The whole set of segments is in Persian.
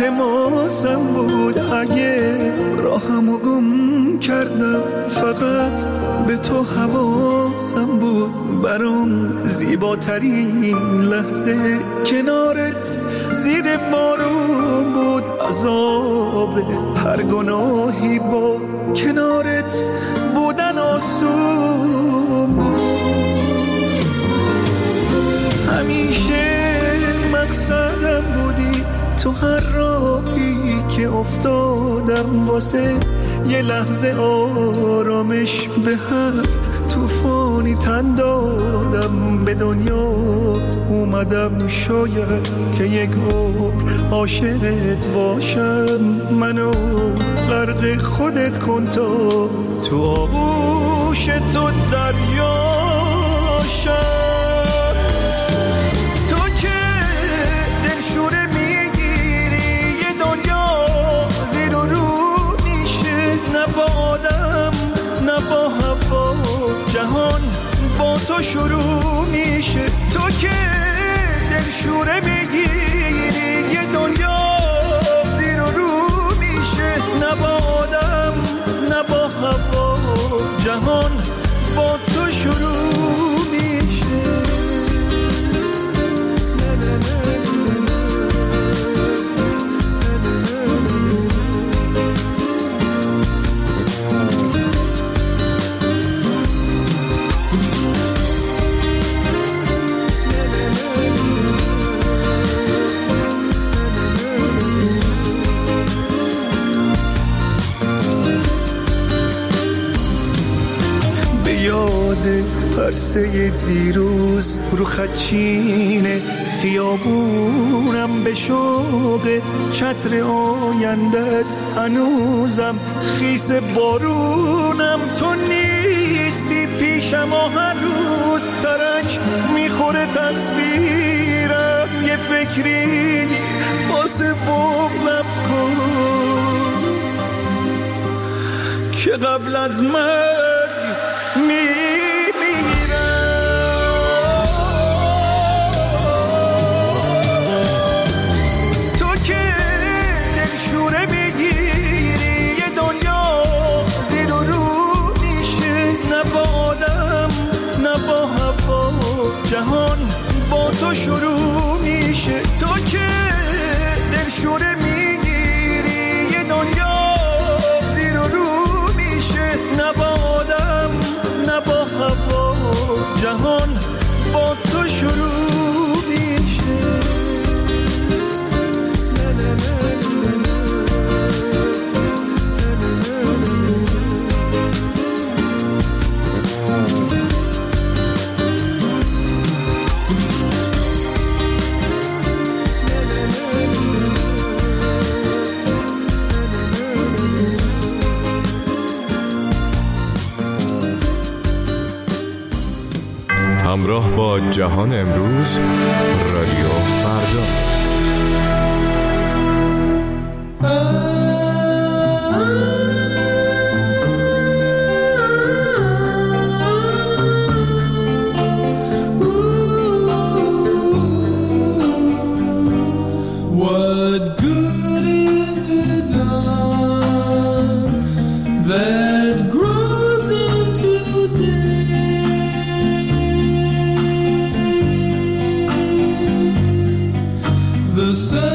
التماسم بود اگه راهمو گم کردم، فقط به تو حواسم بود. برام زیباترین لحظه کنارت زیر بارون بود. عذاب هر گناهی با کنارت بودن آسون بود. همیشه مقصدم بودی تو هر راهی که افتادم، واسه یه لحظه آرامش به هر طوفانی تن دادم. به دنیا اومدم شاید که یک عمر عاشقت باشم. منو غرق خودت کن تا تو آغوش تو دریا شم. تو که دلشوره میگیری یه دنیا زیر و رو میشه، نه با آدم نه با هوا، جهان با تو شروع میشه. تو که دلشوره میگیری یه دنیا زیر و رو میشه، نه با آدم نه با هوا، جهان با تو شروع میشه. پرسه دیروز رو خدچین خیابونم، به شوق چتر آیندت هنوزم خیس بارونم. تو نیستی پیشم و هر روز ترک میخوره تصویرم. یه فکری واسه بغضم کن که قبل از مرگ جهان با تو شروع میشه. تو که دلشوره میگیری یه دنیا زیر و رو میشه، نه با آدم نه با هوا، جهان با تو شروع میشه. همراه با جهان امروز، رادیو فردا. What good is the dawn that grows into day? The sun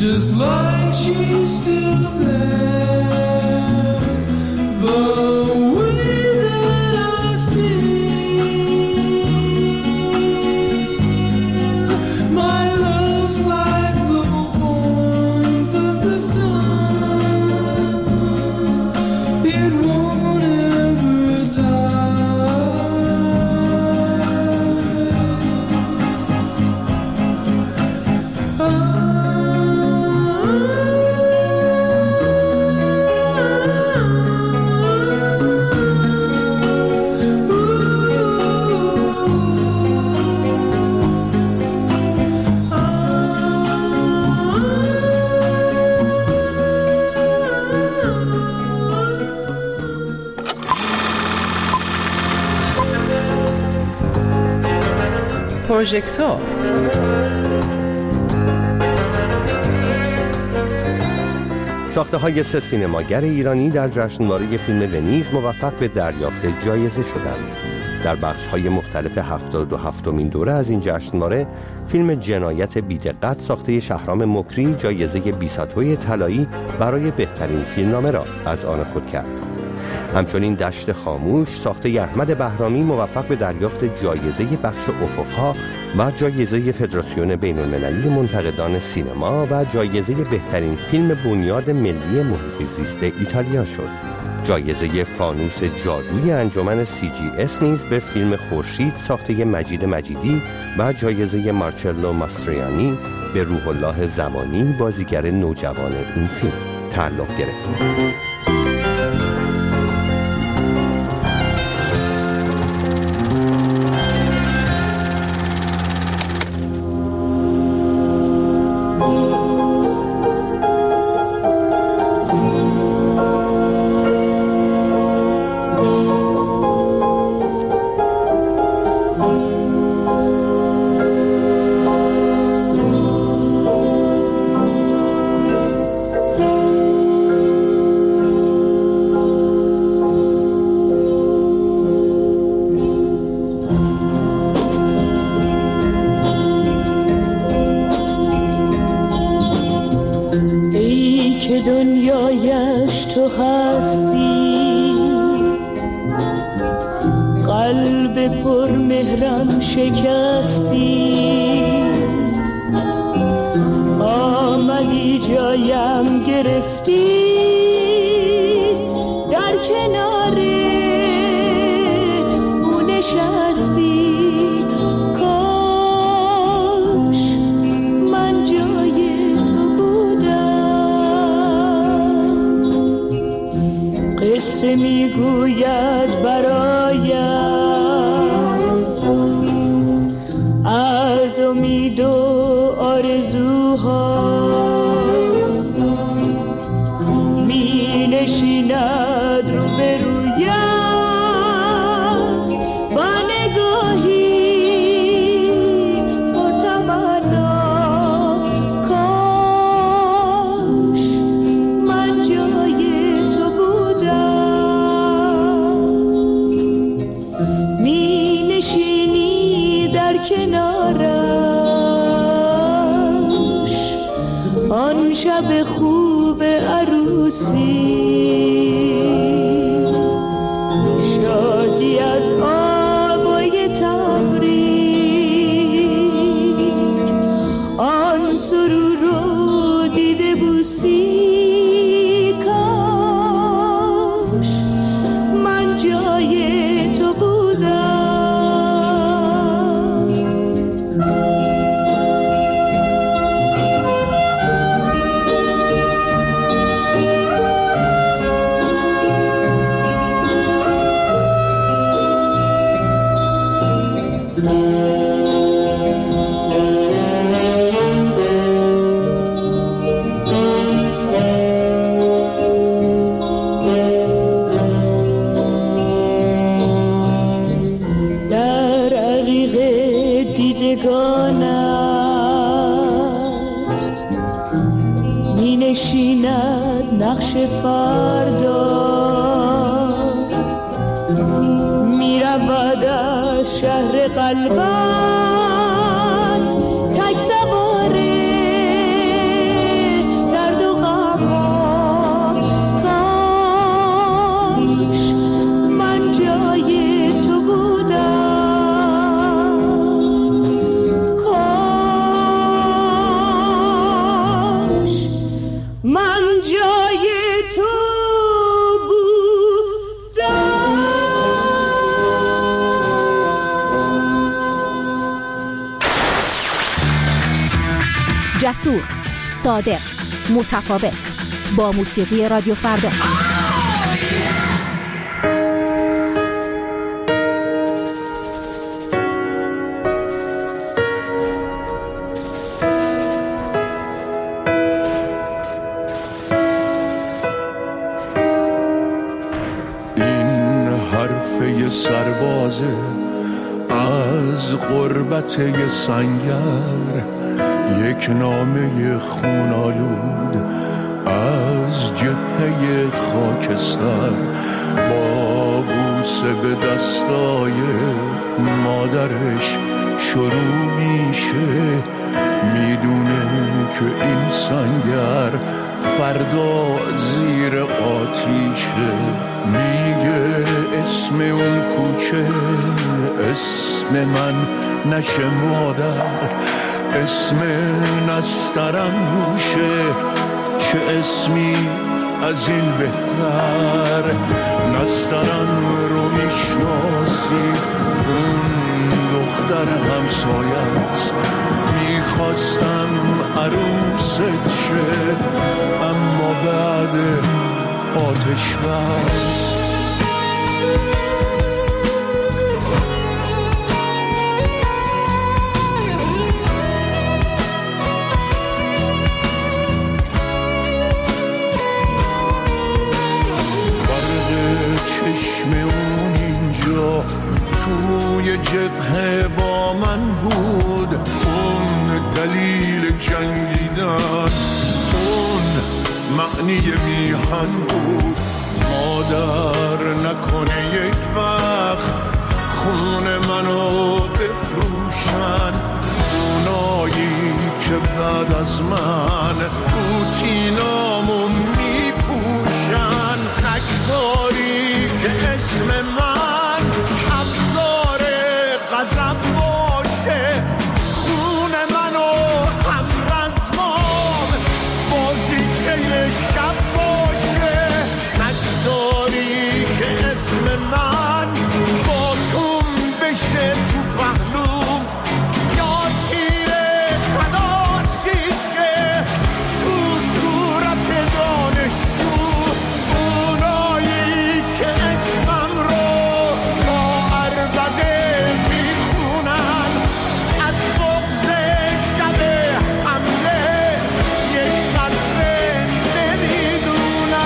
just like she's still there. The way that I feel, my love like the warmth of the sun, it won't ever پروژکتور. ساخته‌های 3 سینماگر ایرانی در جشنواره فیلم ونیز موفق به دریافت جایزه شدند. در بخش‌های مختلف 77مین دوره از این جشنواره، فیلم جنایت بی‌دقت ساخته شهرام مکری جایزه بیساتوی طلایی برای بهترین فیلمنامه را از آن خود کرد. همچنین دشت خاموش ساخته احمد بهرامی موفق به دریافت جایزه بخش افق‌ها و جایزه فدراسیون بین‌المللی منتقدان سینما و جایزه بهترین فیلم بنیاد ملی محیط زیست ایتالیا شد. جایزه فانوس جادوی انجمن CGS نیز به فیلم خورشید ساخته مجید مجیدی و جایزه مارچلو ماستریانی به روح الله زمانی بازیگر نوجوان این فیلم تعلق گرفت. دنیایش تو هستی، قلب پر مهرم شکستی، آمدی جایم گرفتی، در کنار او نشستی، کاش من جای تو بودم. قصه میگوید برایم از امید و آرزوها، می نشیند روبرویت با نگاهی پرتمنا، کاش من جای تو بودم. می نشینی در کنارش آن شب خوب عروسی، شادی از آبای تبریک، آن سرور رو دیده بوسی، کاش من جای تو بودم. در عریق دیدگانت می نشیند نقش فردا، می رود از شهر قلبت تک سواره جسور، صادق، متفاوت. با موسیقی رادیو فردا. این حرفه سربازه از غربت یه سنگر، یک نامه خونالود از جبهه خاکستر، با بوسه به دستای مادرش شروع میشه. میدونه که این سنگر فردا زیر آتیشه. میگه اسم اون کوچه اسم من نشه مادر، اسم نسترم روشه، چه اسمی از این بهتر. نسترم رو میشناسی، اون دختر همسایه است. میخواستم عروست شه، اما بعد آتش بس. چشم اون اینجا توی جبهه با من بود، اون دلیل جنگیدن، اون معنی میهن بود. مادر نکنه یک وقت خون منو بفروشن، اونایی که بعد از من روتینامو میپوشن. نگذاری که اسم من ابزار غضب باشه، خون منو همرزمام بازیچه شب باشه. نگذاری که اسم من با توم بشه تو پهلوم، یا تیر خلاصیشه تو صورت دانشجو. اونایی که اسمم رو با عربده میخونن، از بغض شب حمله یک قطره نمیدونن.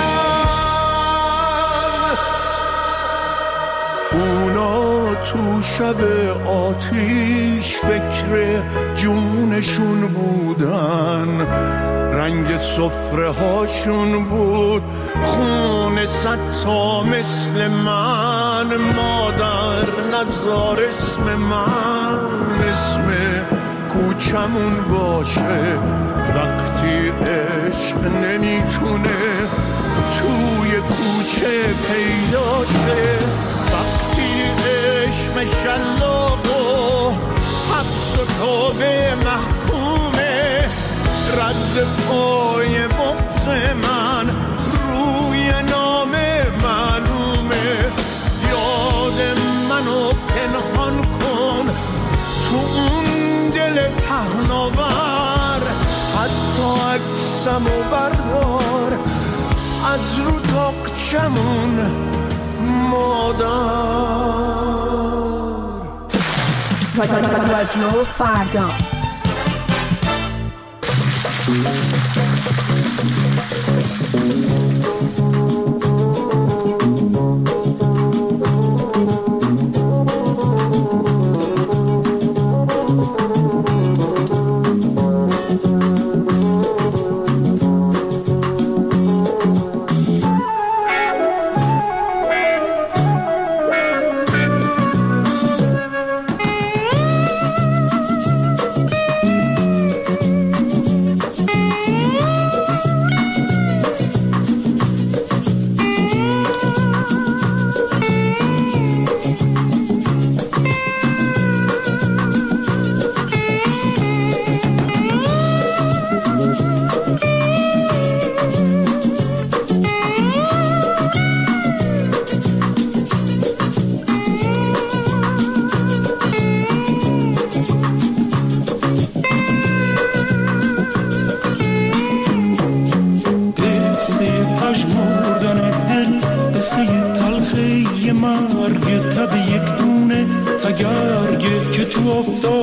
اونا تو شب آتیش فکر جونشون بودن، رنگ سفره هاشون بود خون ستا مثل من. مادر نذار اسم من اسم کوچمون باشه، وقتی عشق نمیتونه توی کوچه پیدا شه. وقتی عشق شلاق و حبس و توبه محکومه، رد پای بغض من روی نام معلومه. یاد منو پنهان کن تو اون دل پهناور، حتی عکسمو بردار از رو تاقچمون مادر. رادیو فردا.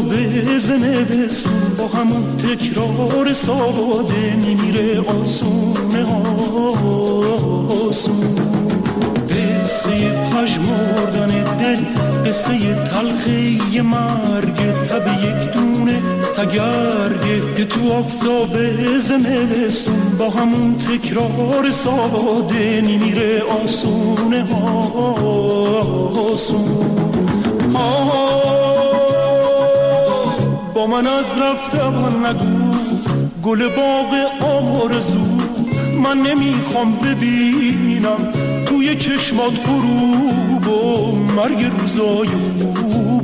زمستون با همون تکرار ساده میمیره آسونه آسون. قصه پژمردن دل، قصه تلخی مرگ تب یک دونه تگرگه که تو آفتاب زمستون با همون تکرار ساده میمیره آسونه آسون. با من از رفتم نگو گل باغ آرزو، من نمیخوام ببینم توی چشمات غروب و مرگ روزای خوب.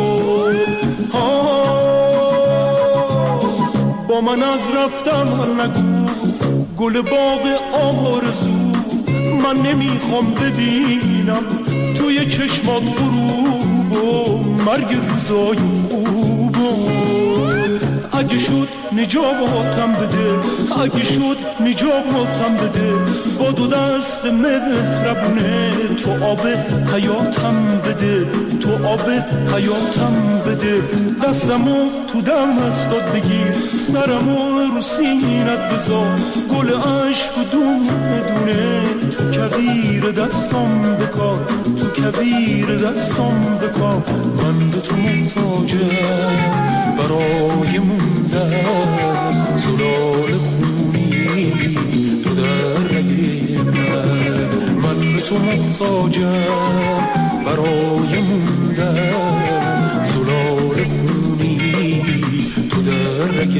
با من از رفتم نگو گل باغ آرزو، من نمیخوام ببینم توی چشمات غروب و مرگ روزای خوب. اگه شد نجاتم بده، اگه شد نجاتم بده، با دو دست مهربونه تو آب حیاتم بده، تو آب حیاتم بده. دستمو تو دستات بگیر، سرمو رو سینت بذار، گل عشق و دونه دونه تو کویر دستم بکار، تو کویر دستم بکار. من به تو محتاجم برای موندن، زلال خونی تو در رگ من به تو محتاجم برای موندن، زلال خونی تو در رگ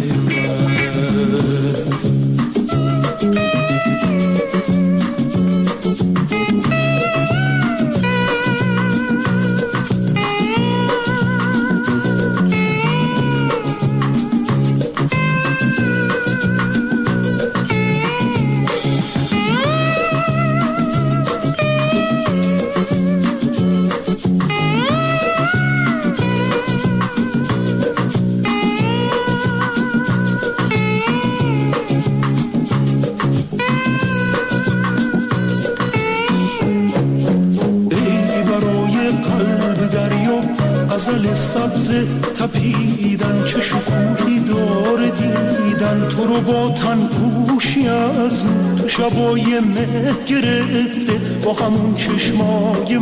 غزل سبز تپیدن، چه شکوهی داره دیدن تو رو با تن پوشی از اون، تو شبای مه گرفته با همون چشمای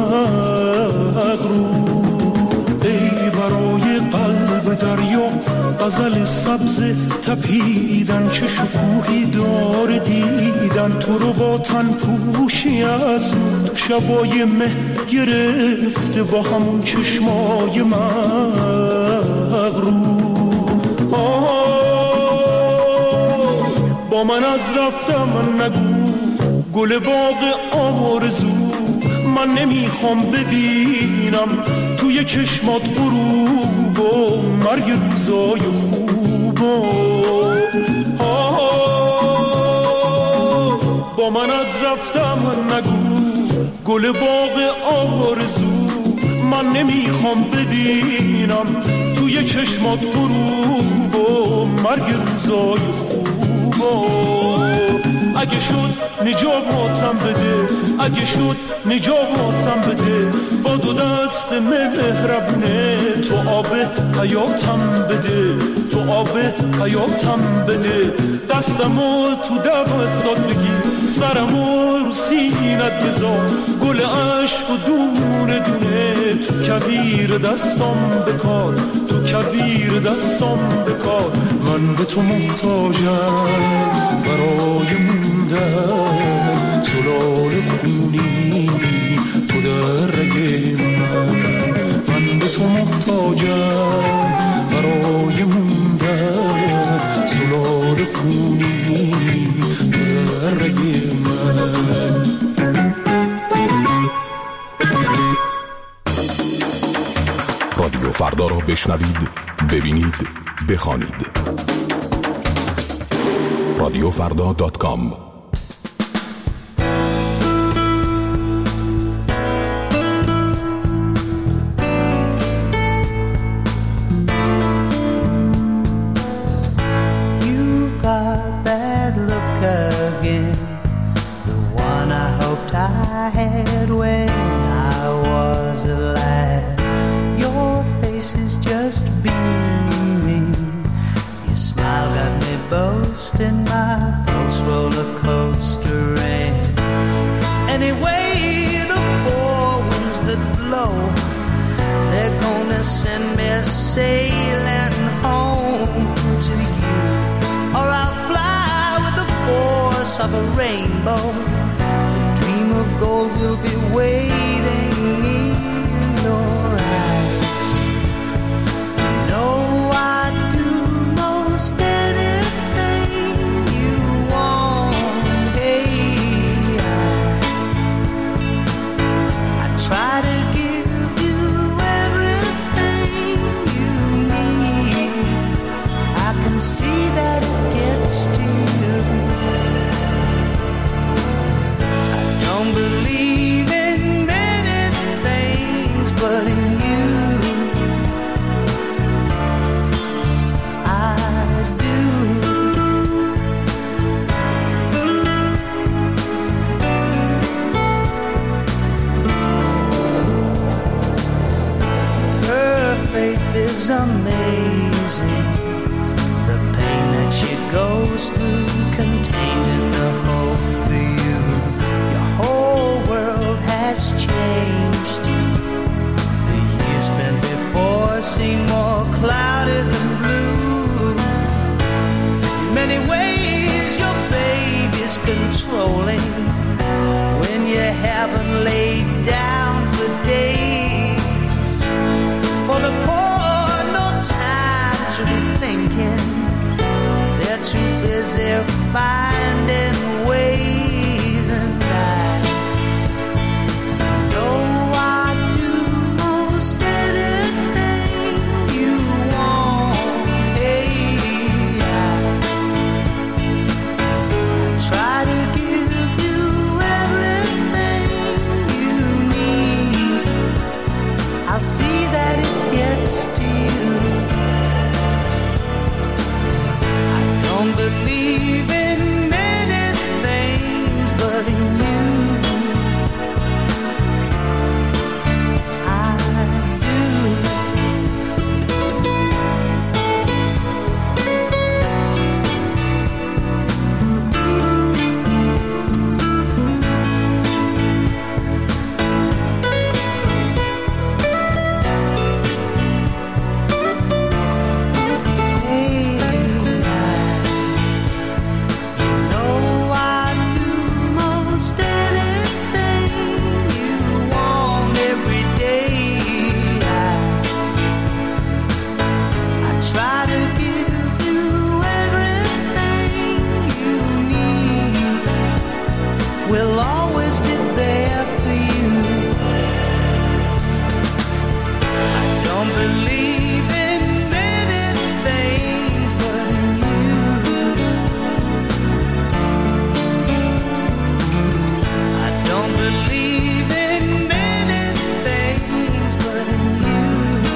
مغرور. ای برای قلب دریا غزل سبز تپیدن، چه شکوهی داره دیدن تو رو با تن پوشی از اون، تو شبای مه گرفته با همون چشمای مغرور. با من از رفتم نگو گل باغ آرزو، من نمیخوام ببینم توی چشمات غروب و مرگ روزای خوب. با من از رفتم نگو گل باغ آرزو، من نمیخوام ببینم توی چشمات غروب و مرگ روزای خوب. اگه شد نجاتم بده، اگه شد نجاتم بده، با دو دست مهربونه تو آب حیاتم بده، تو آب حیاتم بده. دستمو تو دستات بگیر، سرمو رو سینت بذار، گل عشق و دونه دونه تو کویر دستم بکار، تو کویر دستم بکار. من به تو محتاجم برای موندن، زلال خونی تو در رگ من به تو محتاجم برای موندن، زلال خونی تو در رگ من. رادیو فردا را بشنوید، ببینید، بخوانید. radiofrda.com. You've got that look again, the one I hoped I had when I was alive. Your face is just my pulse roller coaster and anyway the four winds that blow, they're gonna send me sailing home to you, or I'll fly with the force of a rainbow. The dream of gold will be waiting in your eyes. You know I'd do most anything you want. Hey, I try to give you everything you need. I can see that it gets to you. I don't believe in many things, but in you I do. Her faith is amazing. The pain that she goes through, contained in the hope for you. Your whole world has changed. The years spent before seem more cloudy than blue. In many ways your baby's controlling when you haven't laid down for days. For the poor, no time to be thinking. They're too busy finding ways, and I know I'd do most anything you want. Hey, I try to give you everything you need. I'll see that it gets to you. I don't believe in many things, but in you I do. We'll always be there for you. I don't believe in many things, but in you I don't believe in many things, but in you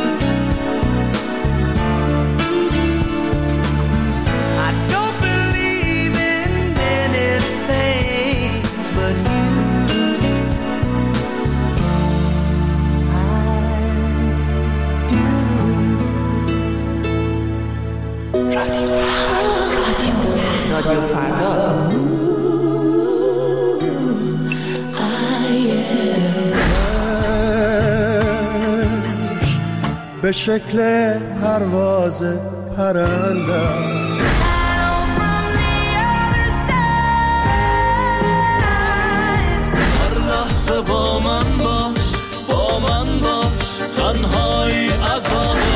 I don't believe in many things, but you رادیو فردا. به شکل پرواز پرنده هر لحظه با من باش، با من باش، تنهایی عذابه.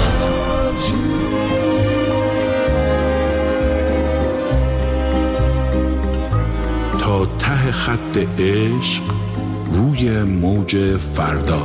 تا ته خط عشق روی موج فردا.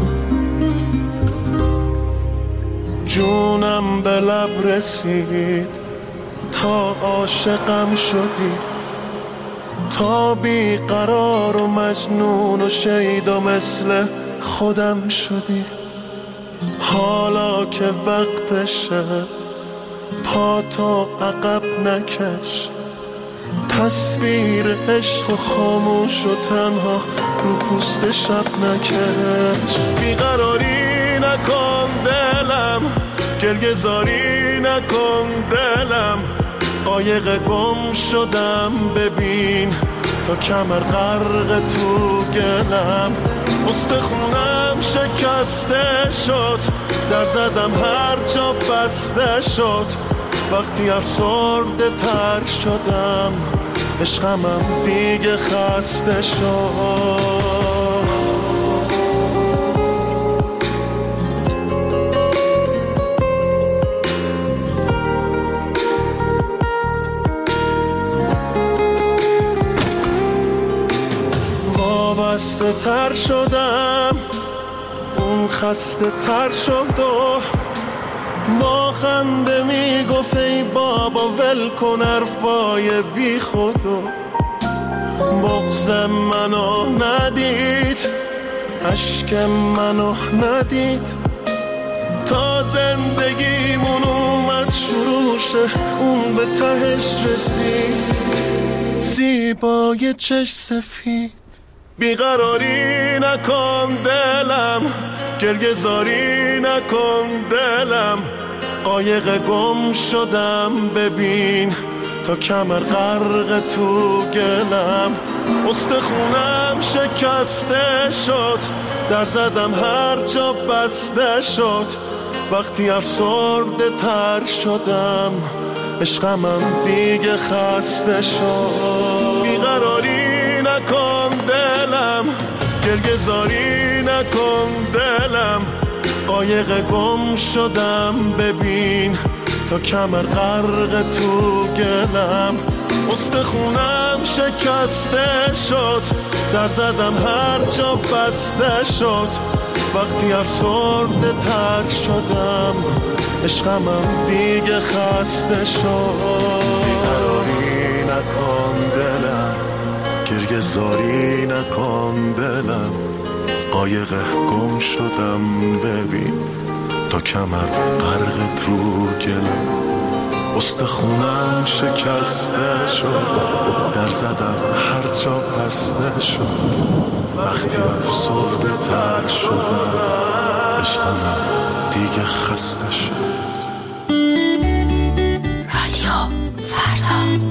جونم به لب رسید تا عاشقم شدی، تا بیقرار و مجنون و شیدا مثل خودم شدی. حالا که وقتشه پا تا عقب نکش، تصویر عشق و خاموش و تنها رو پوست شب نکش. بیقراری نکن دلم، گرگزاری نکن دلم، قایق گم شدم ببین تا کمر غرق تو گلم، استخونم شکسته شد، در زدم هر جا بسته شد، وقتی افسرده تر شدم عشقمم دیگه خسته شد. وابسته تر شدم، اون خسته تر شد و با خنده میگفت ای بابا ول کن حرفای بی خودو. بغض منو ندید، اشک منو ندید، تا زندگیمون اومد شروع شه اون به تهش رسید. زیبای چشم سفید، بیقراری نکن دلم، گریه‌زاری نکن دلم، قایق گم شدم ببین تا کمر غرق تو گلم، استخونم شکسته شد، در زدم هر جا بسته شد، وقتی افسرده تر شدم عشقمم دیگه خسته شد. بیقراری نکن دلم، گریه‌زاری نکن دلم، قایق گم شدم ببین تا کمر غرق تو گلم، استخونم شکسته شد، در زدم هر جا بسته شد، وقتی افسرده تر شدم عشقمم دیگه خسته شد. بیقراری نکن دلم، گریه‌زاری نکن دلم، قایق گم شدم ببین تا کمر غرق تو گلم، استخونم شکسته شد، در زدم هر جا بسته شد، وقتی افسرده تر شدم عشقمم دیگه خسته شد. رادیو فردا.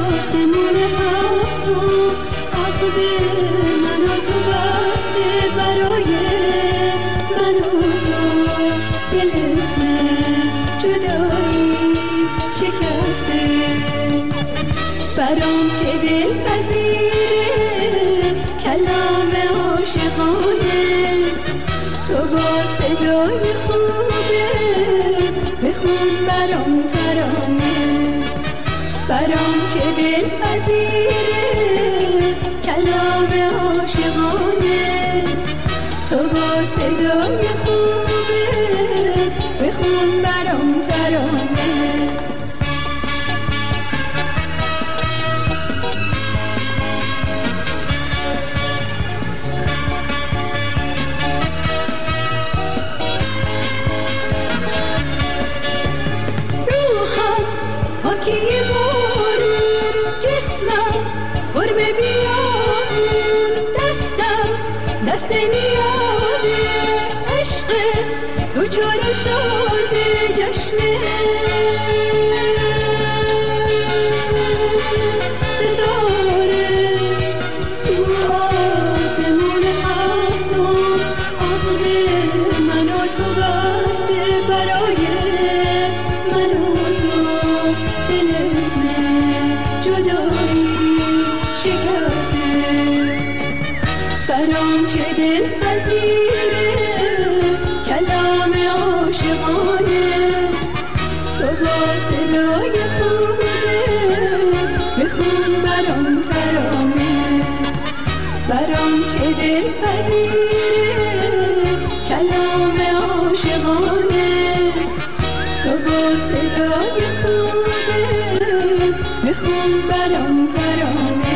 منو تو بسته برام چه دلپذیره کلام عاشقانه تو با صدای خوبه بخون برام ترانه برام چه دلپذیره کلام عاشقانه تو با صدای خوبه بخون برام ترانه روحم پاکی بارون جسمم قرب بیامون دستم دست نیازه عشق تو چاره سازه جشنه ستاره تو آسمون هفتم عقل من و تو بسته برای من و تو طلسم جدایی شکسته برام چه دلپذیره کلام عاشقانه تو با صدای خوبه بخون برام ترانه برام چه دلپذیره کلام عاشقانه تو با صدای خوبه بخون برام ترانه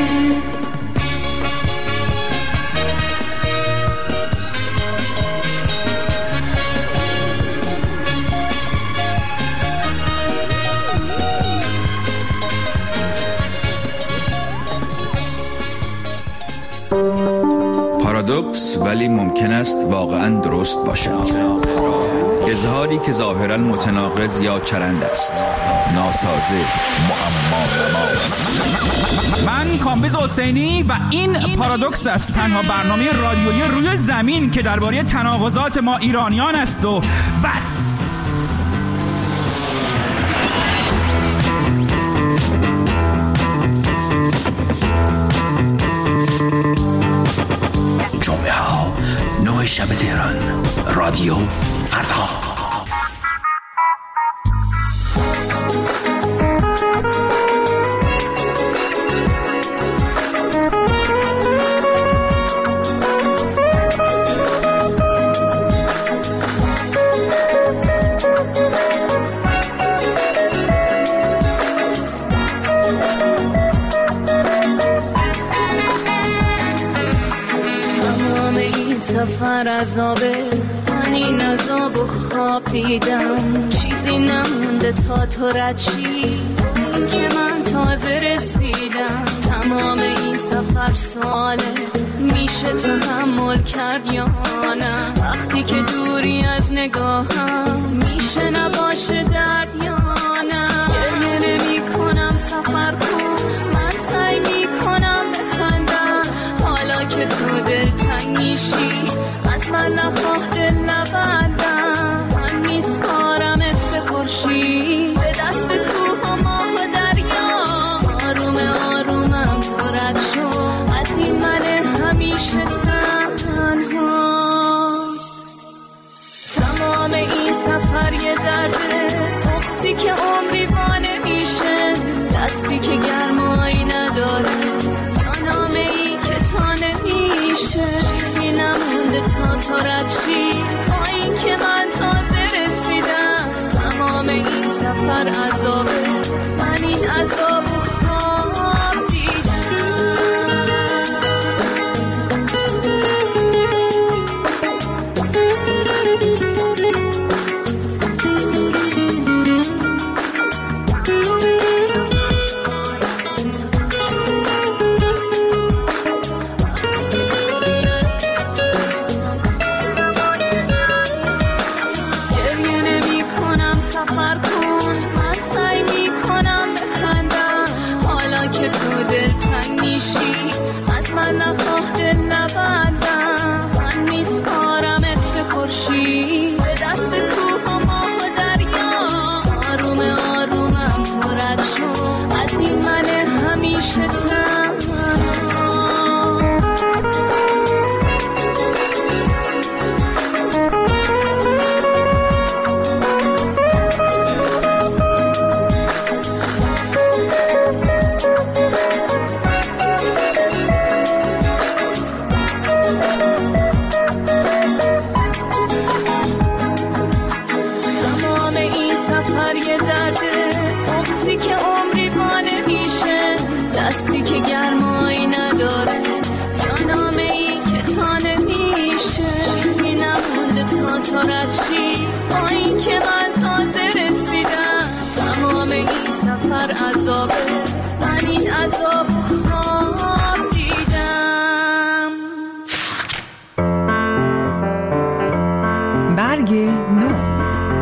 پارادوکس ولی ممکن است واقعا درست باشد. اظهاری که ظاهرا متناقض یا چرند است. ناسازه، معما. من کامبیز حسینی و این پارادوکس است، تنها برنامه رادیویی روی زمین که درباره تناقضات ما ایرانیان است و بس. جمعه ها 9 شب تهران، رادیو فردا. سفر عذابه من این عذاب و خواب دیدم چیزی نمونده تا تو رد شی این که من تازه رسیدم تمام این سفر سواله میشه تحمل کرد یا نه وقتی که دوری از نگاهم میشه نباشه درد یا نه گریه نمی کنم سفر کن من سعی میکنم بخندم حالا که تو دلتنگ میشی از من نخواه دل نبندم من میسپارمت به خورشید به دست کوه و ماه و دریا آروم آرومم تو رد شو از این من همیشه تنها تمام این سفر یه درده بغضی که عمری بانه میشه دستی که گرمایی نداره یا نامه ای که تا نمیشه چیزی نمونده تا تو رد شی با این که من تازه رسیدم تمام این سفر عذابه من این عذاب و خواب از من نخواه دل نبندم من میسپارمت به خورشید به دست کوه و ماه و دریا آروم آرومم تو رد شو از این من همیشه که من تازه رسیدم. تمام این سفر عذابه، من این عذاب خواب دیدم. برگ نو.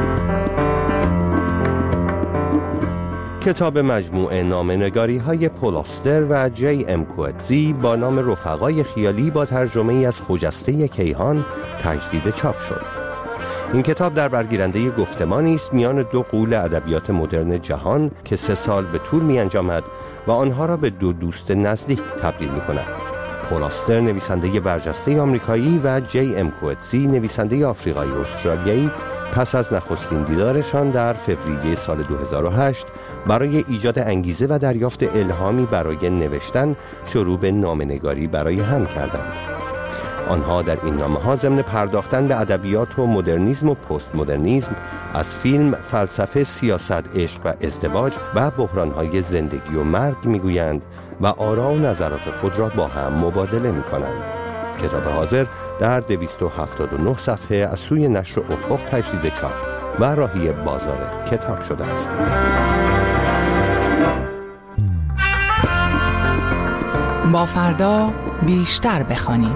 کتاب مجموعه نامه‌نگاری‌های پل آستر و جی ام کوئتزی با نام رفقای خیالی با ترجمه‌ای از خجسته کیهان تجدید چاپ شد. این کتاب در برگیرنده گفتمانی است میان دو غول ادبیات مدرن جهان که 3 سال به طول می‌انجامد و آنها را به 2 دوست نزدیک تبدیل می‌کند. پل آستر نویسنده برجسته آمریکایی و جی ام کوئتزی نویسنده آفریقایی استرالیایی پس از نخستین دیدارشان در فوریه سال 2008 برای ایجاد انگیزه و دریافت الهامی برای نوشتن شروع به نامه‌نگاری برای هم کردند. آنها در این نامه‌ها ضمن پرداختن به ادبیات و مدرنیسم و پست مدرنیسم از فیلم، فلسفه، سیاست، عشق و ازدواج و بحران‌های زندگی و مرگ می‌گویند و آرا و نظرات خود را با هم مبادله می‌کنند. کتاب حاضر در 279 صفحه از سوی نشر افق تجدید چاپ و راهی بازار کتاب شده است. با فردا بیشتر بخوانیم.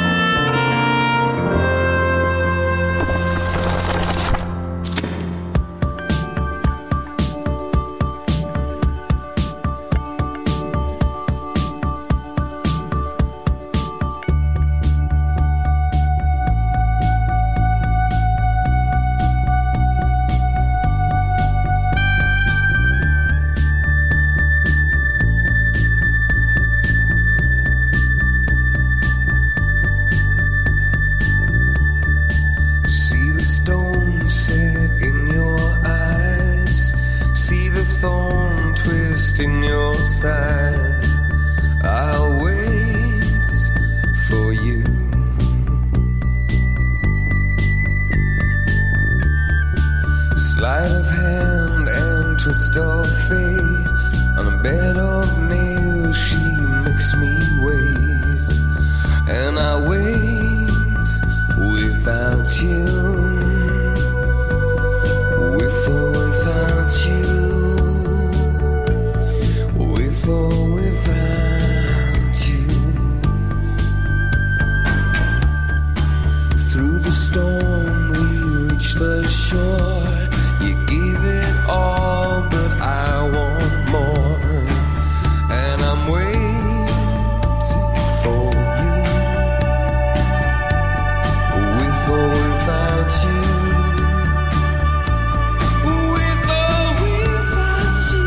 Sleight of hand and twist of fate. On a bed of nails she makes me wait. And I wait without you. With or without you. With or without you. Through the storm we reach the shore. You give it all, but I want more. And I'm waiting for you. With or without you. With or without you.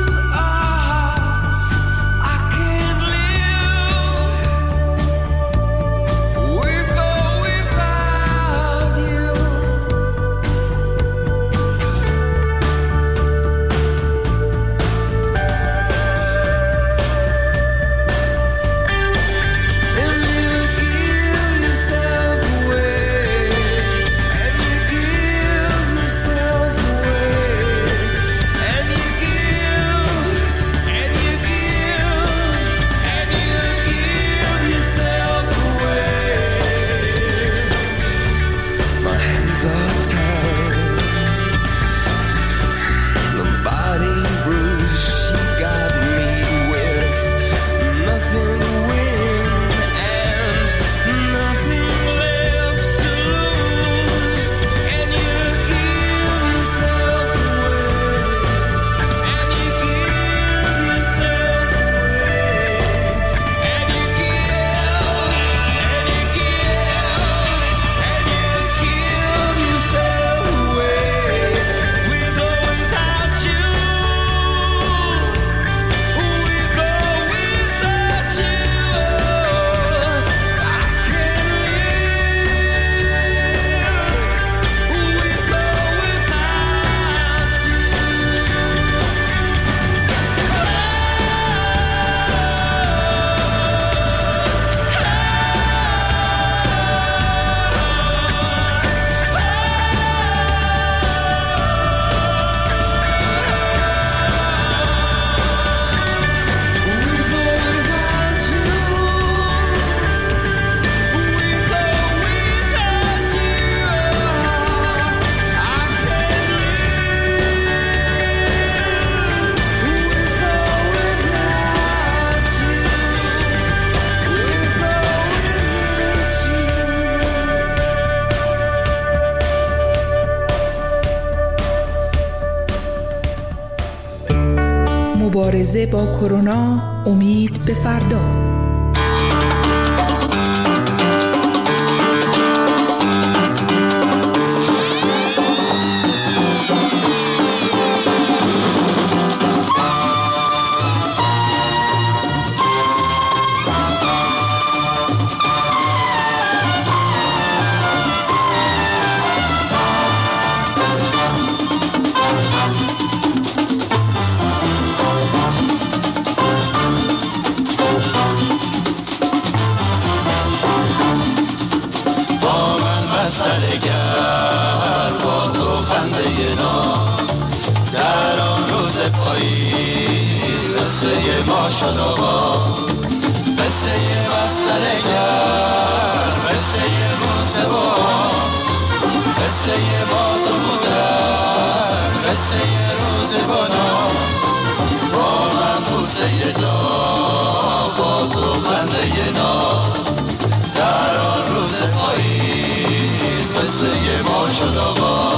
I can't live. With or without you. مبارزه با کرونا، امید به فردا. ما شد آقا قصه بسترگر قصه بوسه با قصه با تو بودن قصه روزگانا با من بوسه دا با تو خنده نا در آن روز پاییز قصه ما شد آقا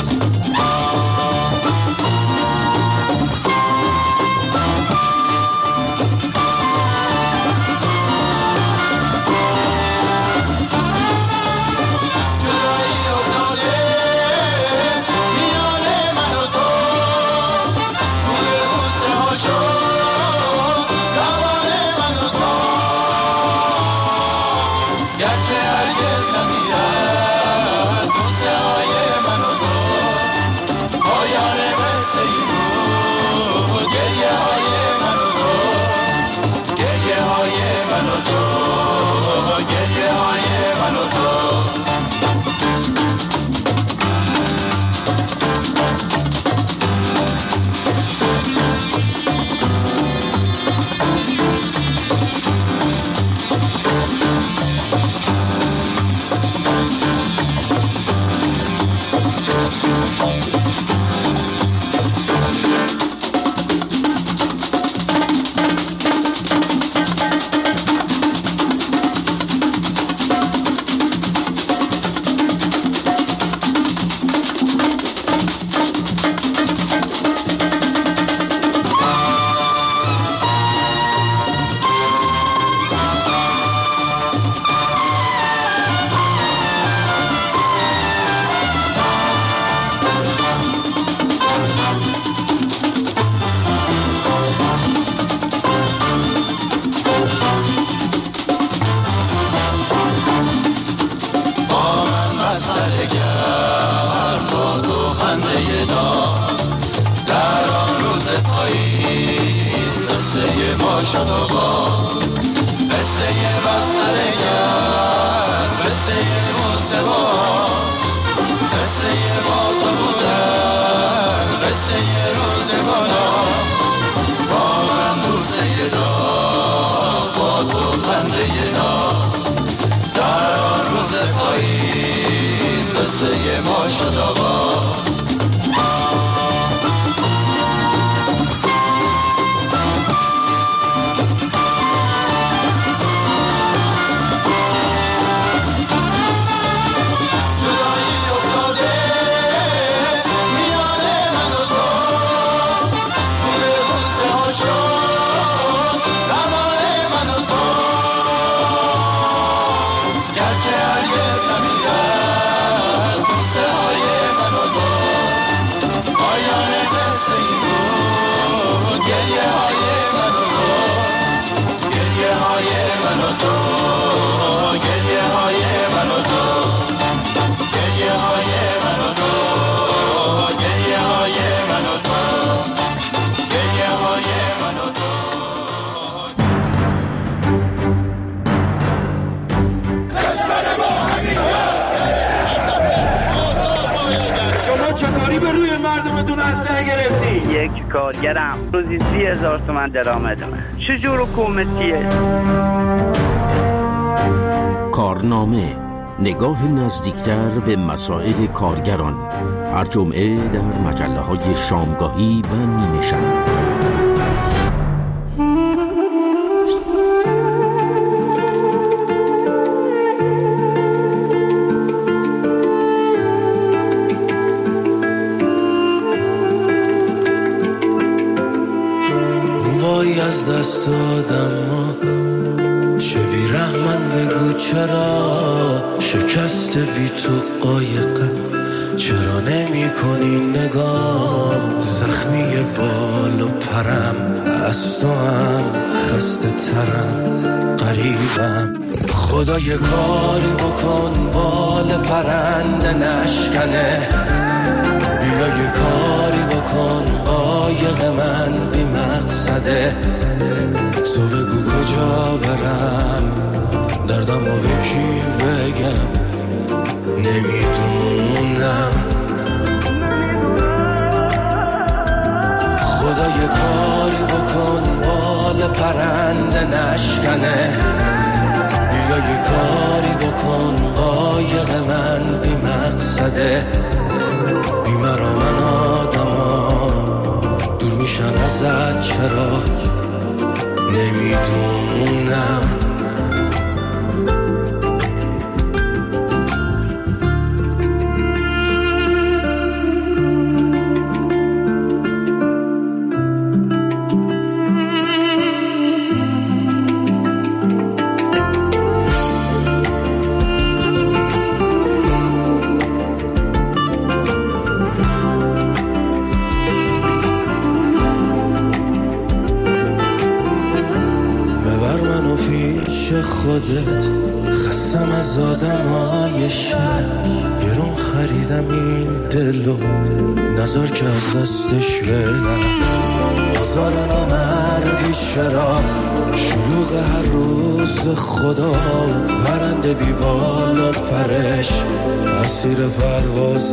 یک کارگرم روزی 30,000 تومان درآمدمه. چجور حکومتیه؟ کارنامه، نگاه نزدیکتر به مسائل کارگران، هر جمعه در مجله‌های شامگاهی و نیمه شب. از دست دادم چه بیرحمن بگو چرا شکست بی تو قایقم چرا نمی کنی نگام زخمی بال و پرم از تو هم خسته ترم قریبم خدا یه کاری بکن بال پرنده نشکنه بیا یه کاری بکن قایق من بی مقصده تو بگو کجا برم دردم رو به کی بگم نمیدونم خدا یه کاری بکن بال پرنده نشکنه بیا یه کاری بکن قایق من بی مقصده بیمرا من آدما دور میشن ازت چرا نمیدونم خودت خستم از آدمای شهر گرون خریدم این دلو نظر که از دستش بدم بازار نامردی چرا شلوغ هر روز خدا پرنده بی بال و پرش اسیر پرواز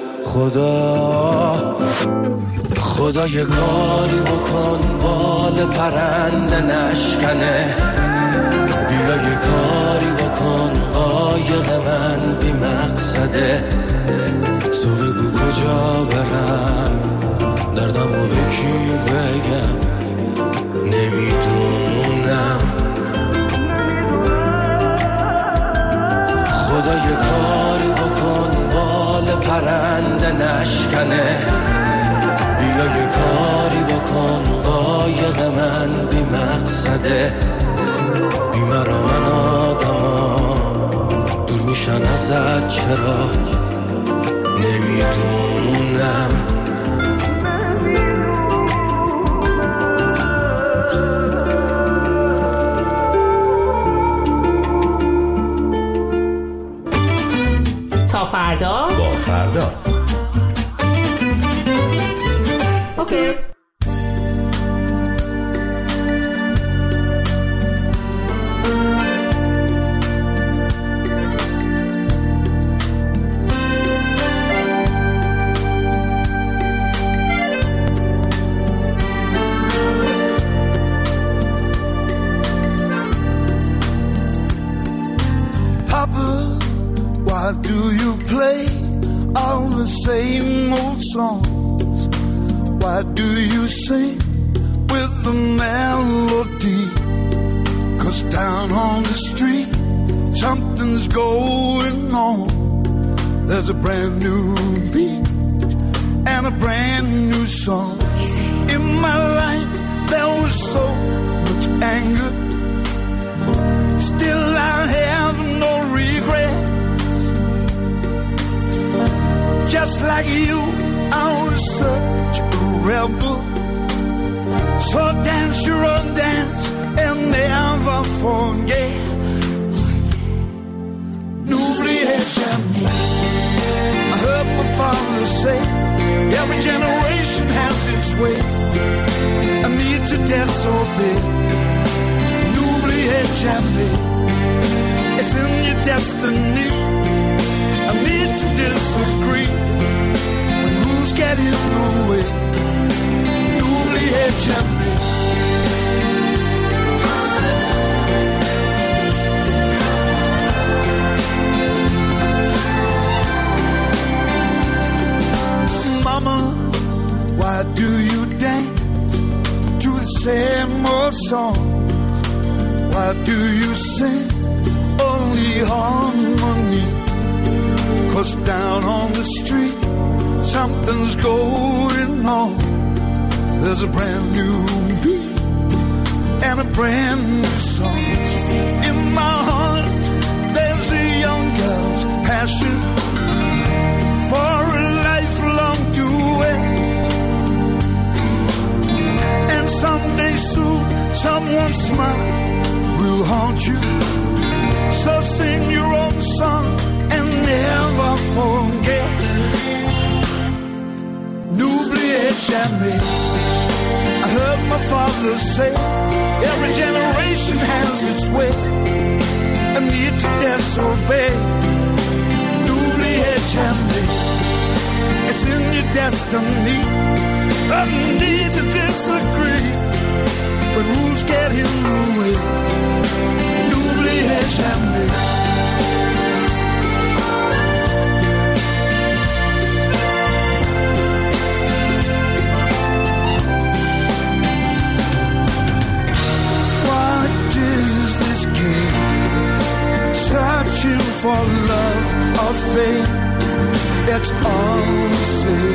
خدا خدا یه کاری بکن بال پرنده نشکنه بیا یه کاری بکن قایق من بی مقصده تو بگو کجا برم دردم رو به کی بگم نمیدونم خدا یه کاری بکن بال پرنده نشکنه بیا یه کاری بکن قایق من بی مقصده بیمرا من آدما دور میشن ازت چرا نمیدونم تا فردا با فردا اوکی. Why do you play all the same old songs? Why do you sing with the melody? 'Cause down on the street something's going on. There's a brand new beat and a brand new song. In my life there was so much anger, still I have no regrets. Just like you, I was such a rebel. So dance your own dance and never forget. N'oubliez jamais. I heard my father say, every generation has its way. I need to disobey. N'oubliez jamais. It's in your destiny. I need to disagree. When rules get in the way, n'oubliez jamais. Mama, why do you dance to the same old songs? Why do you sing only harmony? 'Cause down on the street something's going on. There's a brand new beat and a brand new song. In my heart, there's a young girl's passion for a lifelong duet. And someday soon, someone's smile will haunt you. So sing your own song and never forget. N'oubliez jamais. I heard my father say, every generation has its way, a need to disobey. N'oubliez jamais. It's in your destiny, a need to disagree, but rules get in the way. N'oubliez jamais. Searching for love or fate, that's all we say.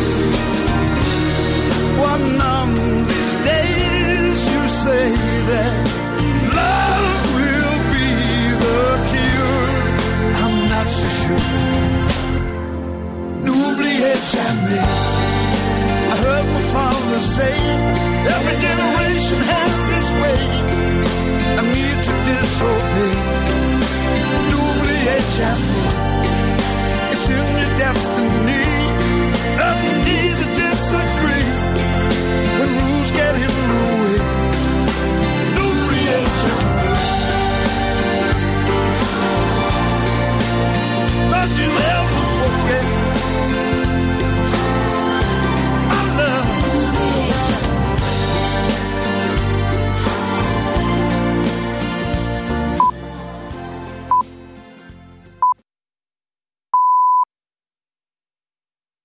One of these days you say that love will be the cure. I'm not so sure. N'oubliez jamais. I heard my father say, every generation has its way, a need to disobey. N'oubliez jamais.